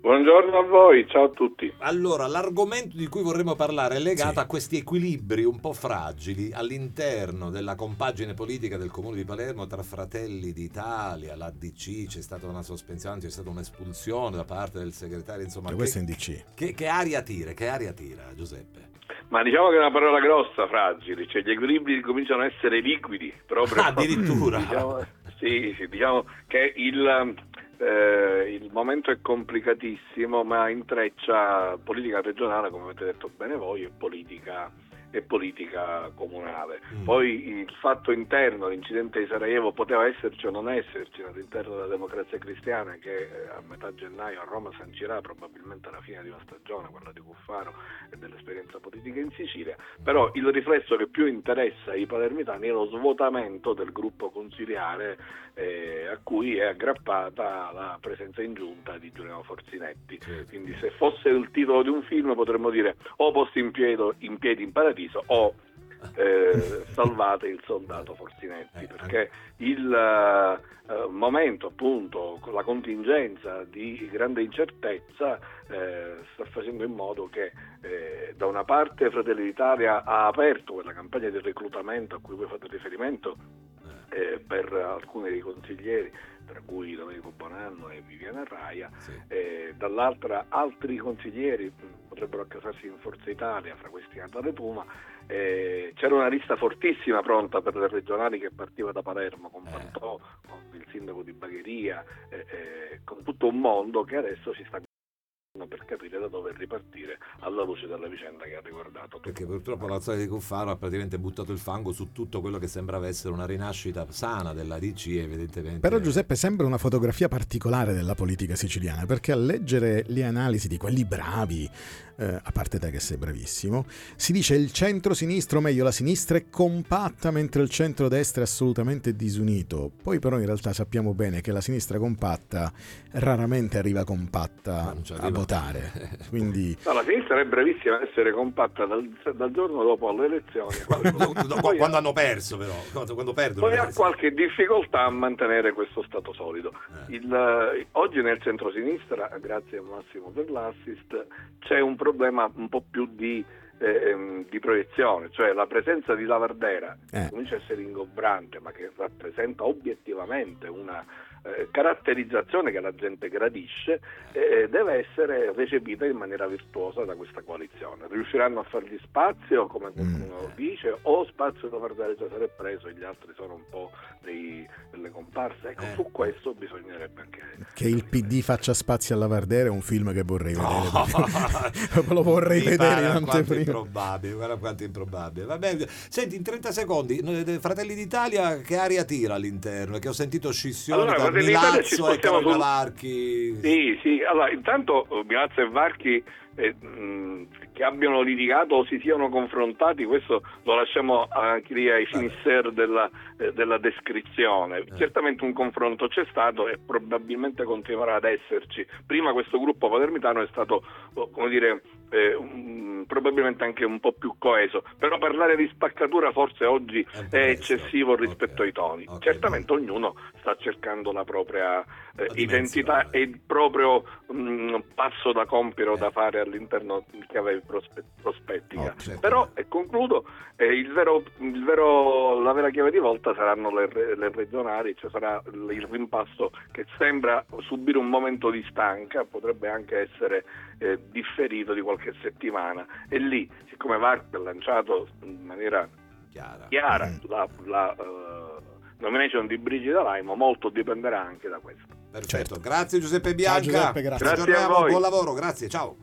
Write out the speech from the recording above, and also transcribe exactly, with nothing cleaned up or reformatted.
Buongiorno a voi, ciao a tutti. Allora, l'argomento di cui vorremmo parlare è legato Sì. a questi equilibri un po' fragili all'interno della compagine politica del Comune di Palermo tra Fratelli d'Italia, l'A D C. C'è stata una sospensione, c'è stata un'espulsione da parte del segretario, insomma. Cioè, che, questo è in D C. Che, che aria tira, che aria tira, Giuseppe? Ma diciamo che è una parola grossa, fragili, cioè gli equilibri cominciano a essere liquidi, proprio. Ah, addirittura. Diciamo, sì, sì, diciamo che il, eh, il momento è complicatissimo, ma intreccia politica regionale, come avete detto bene voi, e politica e politica comunale. Mm. Poi il fatto interno, l'incidente di Sarajevo poteva esserci o non esserci all'interno della Democrazia Cristiana, che a metà gennaio a Roma sancirà probabilmente la fine di una stagione, quella di Cuffaro e dell'esperienza politica in Sicilia, però il riflesso che più interessa i palermitani è lo svuotamento del gruppo consiliare eh, a cui è aggrappata la presenza in giunta di Giuliano Forzinetti. Sì. Quindi se fosse il titolo di un film potremmo dire o posto in piedi in, piedi in paradiso o eh, salvate il soldato Forzinetti, perché il eh, momento, appunto, con la contingenza di grande incertezza eh, sta facendo in modo che eh, da una parte Fratelli d'Italia ha aperto quella campagna di reclutamento a cui voi fate riferimento eh, per alcuni dei consiglieri, tra cui Domenico Bonanno e Viviana Raia, Sì. eh, dall'altra altri consiglieri potrebbero accasarsi in Forza Italia, fra questi Natale Puma. Eh, c'era una lista fortissima pronta per le regionali che partiva da Palermo, con Pantò, con il sindaco di Bagheria, eh, eh, con tutto un mondo che adesso si sta per capire da dove ripartire alla luce della vicenda che ha riguardato. Perché purtroppo la storia di Cuffaro ha praticamente buttato il fango su tutto quello che sembrava essere una rinascita sana della D C, evidentemente. Però Giuseppe sembra una fotografia particolare della politica siciliana, perché a leggere le analisi di quelli bravi, eh, a parte te che sei bravissimo, si dice il centro-sinistra, o meglio la sinistra è compatta mentre il centro-destra è assolutamente disunito. Poi però in realtà sappiamo bene che la sinistra compatta raramente arriva compatta a votare. Quindi no, la sinistra è bravissima a essere compatta dal, dal giorno dopo le elezioni. quando, poi quando ha, hanno perso, però quando, quando perdono. Poi ha qualche difficoltà a mantenere questo stato solido. Eh. Il, oggi nel centro-sinistra, grazie a Massimo per l'assist, c'è un problema un po' più di Eh, di proiezione, cioè la presenza di Lavardera Eh. comincia a essere ingombrante, ma che rappresenta obiettivamente una eh, caratterizzazione che la gente gradisce, eh, deve essere recepita in maniera virtuosa da questa coalizione. Riusciranno a fargli spazio, come qualcuno Mm. dice, o spazio da Lavardera già sarà preso e gli altri sono un po' dei, delle comparse? Ecco, Eh. su questo bisognerebbe anche che il P D faccia spazio a Lavardera è un film che vorrei vedere. No. Proprio lo vorrei Mi vedere pare in alquanto anteprima. improbabile, guarda quanto improbabile. Vabbè, senti, in trenta secondi, eh, Fratelli d'Italia che aria tira all'interno? Che ho sentito scissioni Allora, tra Fratelli d'Italia ci Milazzo e spostiamo Carolina sul- Varchi. Sì, sì, allora intanto Milazzo e Varchi eh, mh, che abbiano litigato o si siano confrontati, questo lo lasciamo anche lì ai finisser della, eh, della descrizione. Eh. Certamente un confronto c'è stato e probabilmente continuerà ad esserci. Prima questo gruppo palermitano è stato, come dire, eh, um, probabilmente anche un po' più coeso, però parlare di spaccatura forse oggi È un po' è presto. eccessivo rispetto Ok. ai toni. Ok. Certamente ognuno sta cercando la propria eh, La identità dimensione. e il proprio mh, passo da compiere o Eh. da fare all'interno di chiave prospe- prospettica. Oh, certo. Però, e concludo, eh, il vero, il vero, la vera chiave di volta saranno le, re- le regionali, cioè sarà il il rimpasto che sembra subire un momento di stanca, potrebbe anche essere eh, differito di qualche settimana, e lì, siccome Varco ha lanciato in maniera Chiara. chiara Mm. la, la uh, nomination di Brigida Laimo, molto dipenderà anche da questo. Perfetto, Certo. grazie Giuseppe Ciao, Bianca. Giuseppe, grazie. Grazie a Aggiorniamo, voi. buon lavoro, grazie, ciao.